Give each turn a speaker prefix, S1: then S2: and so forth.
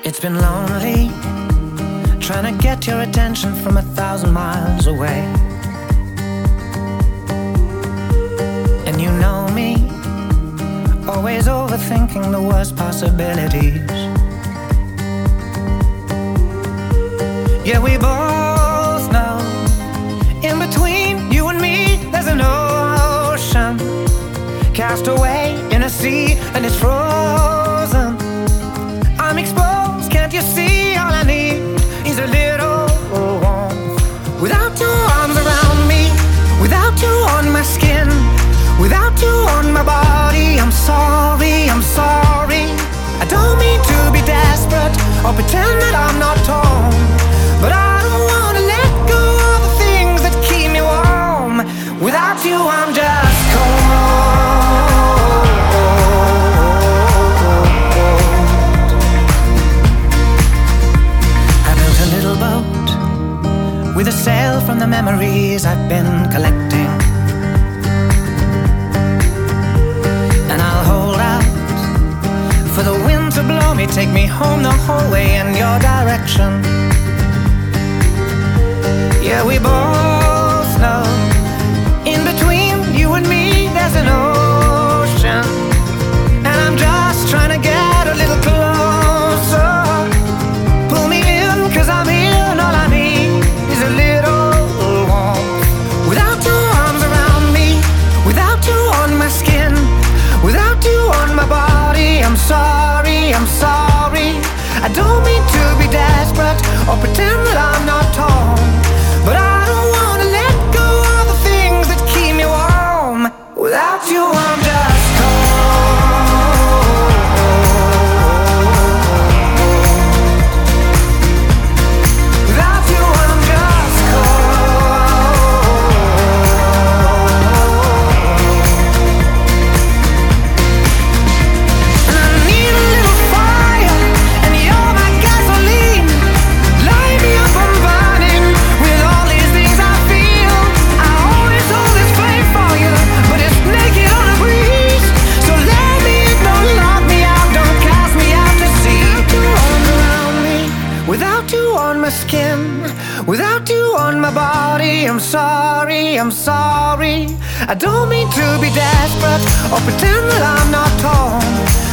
S1: It's been lonely, trying to get your attention from 1,000 miles away. And you know me, always overthinking the worst possibilities. Yeah, we both know, in between you and me there's an ocean, cast away in a sea and it's frozen. I'm exposed, can't you see? All I need is a little warmth. Without your arms around me, without you on my skin, without you on my body, I'm sorry, I'm sorry. I don't mean to be desperate or pretend that I'm not torn, but I don't wanna let go of the things that keep me warm. Without you I'm just cold. I built a little boat with a sail from the memories I've been collecting, and I'll hold out for the wind to blow me, take me home the whole way in your direction. Yeah, we both know, in between you and me there's an ocean, and I'm just trying to get a little closer. Pull me in, cause I'm here, and all I need is a little warmth. Without your arms around me, without you on my skin, without you on my body, I'm sorry, I'm sorry. I don't mean to be desperate or pretend that I'm not torn, but I don't wanna let go of the things that keep me warm. Without you I'm just cold. Without you I'm just cold. And I need a little fire, and you're my gasoline. Light me up, I'm burning with all these things I feel. I always hold this flame for you, but it's naked on a breeze. So let me in, don't lock me out, don't cast me out to sea. Without you on around me, without you on my skin, without you on my body, I'm sorry, I'm sorry. I don't mean to be desperate or pretend that I'm not torn,